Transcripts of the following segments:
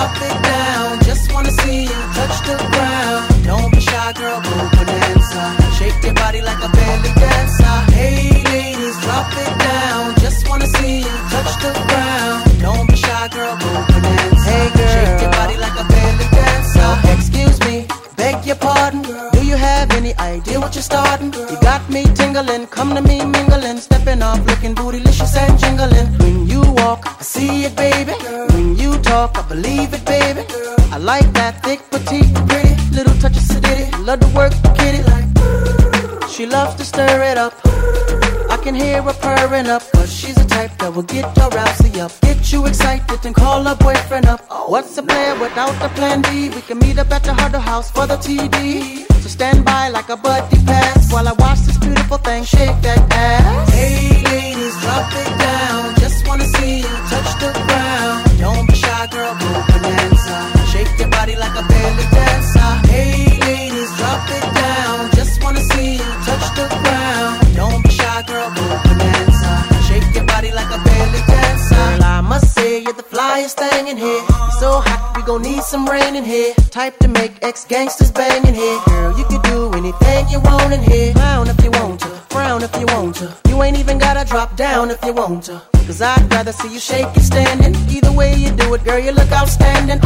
drop it down. Just wanna see you touch the ground. Don't be shy, girl, go bonanza. Shake your body like a belly dancer. Hey ladies, drop it down. Just wanna see you touch the ground. Don't be shy, girl, go bonanza. Hey girl, shake your body like a belly dancer. Excuse me, beg your pardon, girl. Do you have any idea what you're starting? Girl, you got me tingling, come to me mingling, stepping off, looking bootylicious and jingling. When you walk, I see it, baby. Girl, when you talk, I believe it, baby. Girl, I like that thick, petite, pretty, little touch of sedity. Love to work the kitty like. She loves to stir it up. I can hear her purring up, cause she's the type that will get your rousey up. Get you excited and call her boyfriend up. What's a player without a plan B? We can meet up at the Huddle House for the TD. So stand by like a buddy pass while I watch this beautiful thing shake that ass. Hey ladies, drop it down. Just wanna see you touch the ground. Don't be shy, girl, go bonanza. Shake your body like a belly dancer. Hey ladies, drop it down. Just wanna see you touch the ground. Don't be shy, girl, go bonanza. Shake your body like a belly dancer. Girl, I must say you're the flyest thing in here. You're so hot, we gon' need some rain in here. Type to make ex-gangsters bang in here. Girl, you can do anything you want in here. Clown if you want to, frown if you want to. You ain't even gotta drop down if you want to. Cause I'd rather see you shake it standing. Either way you do it, girl, you look outstanding.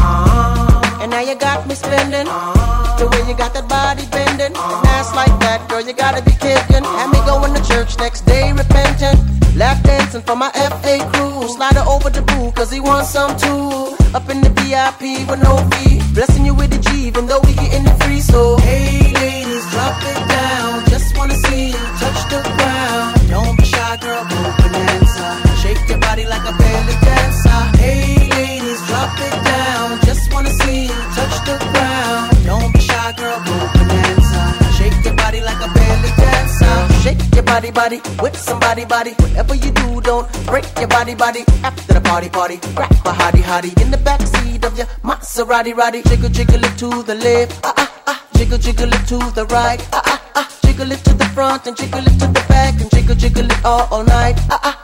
And now you got me spending. The way you got that body bending. An ass like that, girl, you gotta be kidding. Had me going to church next day repentant. Lap dancing for my FA crew. Slide her over the boo, cause he wants some too. Up in the VIP with no fee. Blessing you with the G, even though we getting it free. So, hey ladies, drop it down. Just wanna see you touch the ground. Don't be shy, girl, go bonanza. Shake your body like a belly dancer. Hey ladies, drop it down. Just wanna see you touch the ground. Don't be shy, girl, go bonanza. Shake your body like a belly dancer. Shake your body with somebody body. Whatever you do, don't break your body. After the party, grab a hottie in the backseat of your Maserati. Jiggle it to the left, jiggle it to the right, jiggle it to the front and jiggle it to the back and jiggle it all night.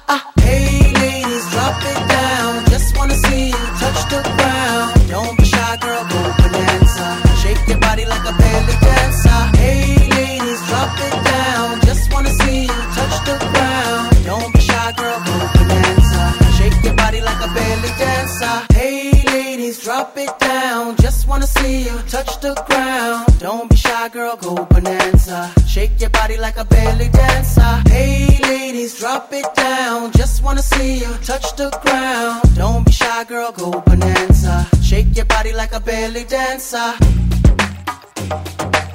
Hey ladies, drop it down. Just wanna see you touch the ground. Don't be shy, girl, go bonanza. Shake your body like a belly dancer. Hey ladies, drop it down. Just wanna see you touch the ground. Don't be shy, girl, go bonanza. Shake your body like a belly dancer. Hey ladies, drop it down. Just wanna see you touch the ground. Don't be shy, girl, go bonanza. Shake your body like a belly dancer. Hey ladies, drop it down. Just wanna see you touch the ground. Don't be shy, girl, go bonanza. Shake your body like a belly dancer.